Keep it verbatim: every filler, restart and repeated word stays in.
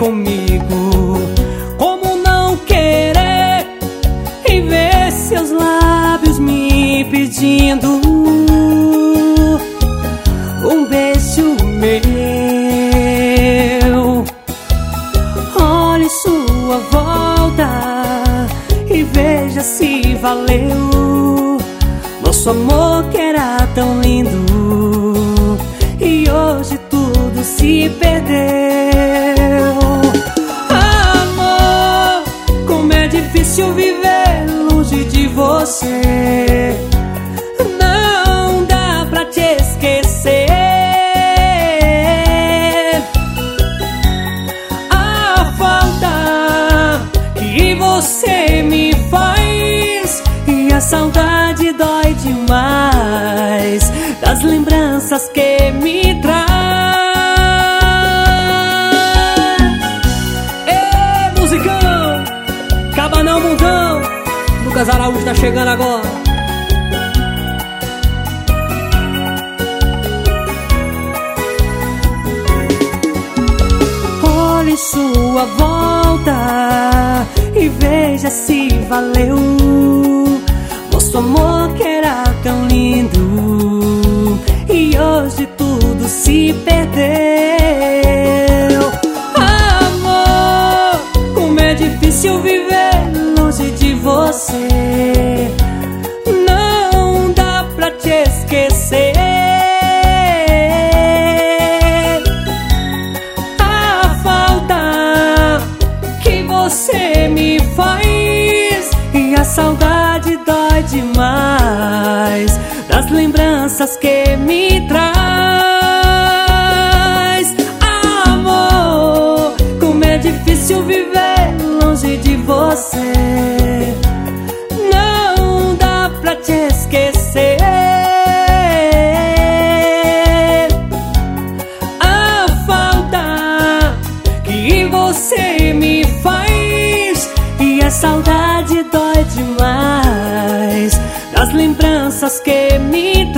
comigo. Como não querer e ver seus lábios me pedindo um beijo meu. Olhe sua volta e veja se valeu nosso amor que era tão lindo e hoje tudo se perdeu. Amor, como é difícil viver longe de você. Não dá pra te esquecer. A falta que você me faz e a saudade dói demais das lembranças que me traz. Ê, musicão, acaba não, mundão. Lucas Araújo tá chegando agora. Olhe sua volta e veja se valeu nosso amor que era tão lindo e hoje tudo se perdeu. Amor, como é difícil viver longe de você. Não dá pra te esquecer. A falta que você me faz e a saudade dói demais das lembranças que me traz. Amor, como é difícil viver longe de você. Não dá pra te esquecer. A falta que você me faz e a saudade dói demais das lembranças que me